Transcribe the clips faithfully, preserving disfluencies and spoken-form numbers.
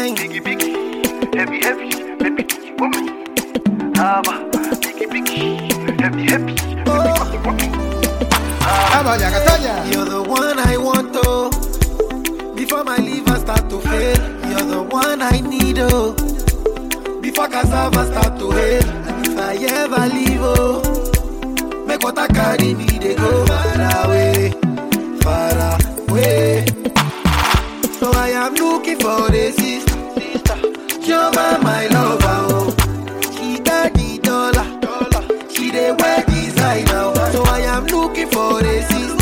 bang. Biggie, biggie, heavy, heavy, baby, do you want me? Haba, biggie, biggie, heavy, heavy, baby, do you want me? You're the one I want, oh. Before my liver start to fail, you're the one I need, oh. Before cassava start to hail, and if I ever leave, oh, make what I carry me, they go far away, far away. So I am looking for a sister, Joma, my lover, oh. She got the dollar, she dey wear designer. So I am looking for a sister,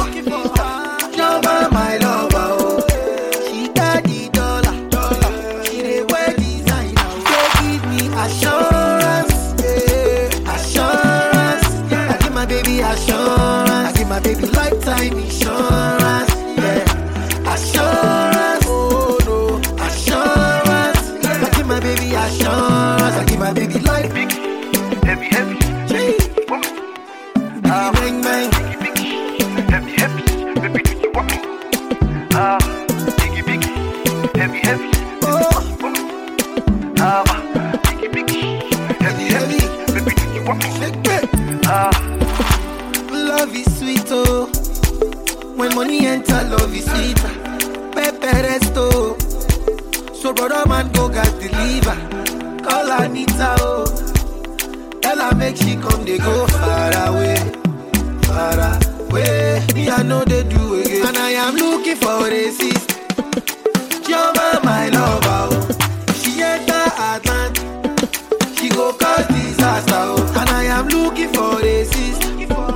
Joma, my lover, oh. She got the dollar, she dey wear designer. So give me assurance, yeah, assurance. I give my baby assurance, I give my baby lifetime insurance, yeah, assurance. Oh no, assurance. I give my baby assurance, I give my baby life. Big, heavy, heavy, Gee. woman. Ah, bang bang. Biggie, biggie, heavy, heavy, baby, do you want me? Ah, biggie, biggie, heavy, heavy, Oh, woman. Ah, biggie, biggie, heavy, heavy, baby, do you want me? shake it. Ah, Love is sweet, oh. When money enter, love is sweet. Pepe resto. So brother man go gas deliver. Call Anita, oh. Tell her make she come, they go far away, far away. Me I know they do again, and I am looking for a sister. Joma, my lover, oh. She enter Atlanta, she go cause disaster, oh. And I am looking for a sister.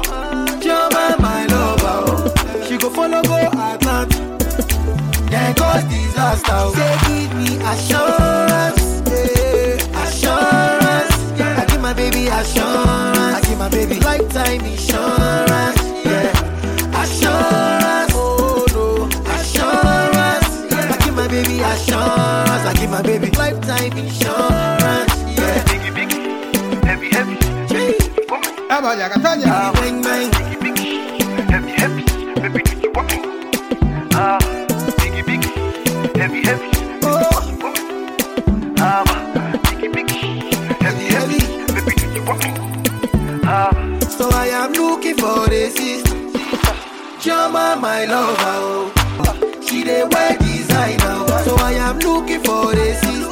Joma, my lover, oh. She go follow go Atlanta, then cause disaster, oh. Say give me assurance, yeah, assurance. I give my baby assurance, I give my baby lifetime insurance, yeah, assurance. Oh no, assurance. I give my baby assurance, I give my baby lifetime insurance, yeah. biggie, biggie, heavy, heavy, Gee. woman. Ah, bang bang. Biggie, biggie, heavy, heavy, baby, do you want me? Ah, biggie, biggie, heavy, heavy, Oh, woman. Ah, biggie, biggie, heavy, heavy, baby, do you want me? Ah, so I am looking for a sister. Joma, my lover, oh. She dey wear designer, oh. So I am looking for a sister.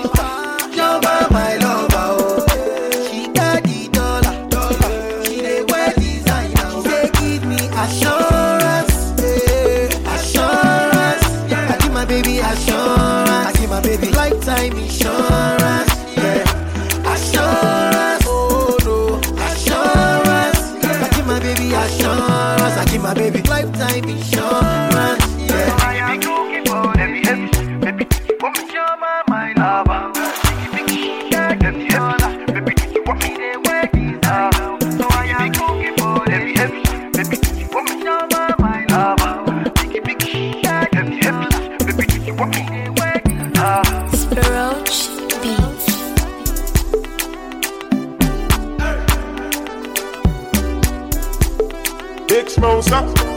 Joma, my lover, oh. She got the dollar, she dey wear designer. She say give me assurance, yeah, assurance. I give my baby assurance, I give my baby lifetime insurance, yeah, assurance. Oh no, assurance. I give my baby assurance, I give my baby lifetime insurance, yeah. I am looking for heavy, heavy, baby, do you want me? Joma, my lover. Biggie, biggie, heavy, heavy, baby, do you want me? Ah, so I am looking for heavy, heavy, baby, do you want me? Joma, my lover. Biggie, biggie, heavy, heavy, baby, do you want me? Ah. Roach Beats. Big Smosa.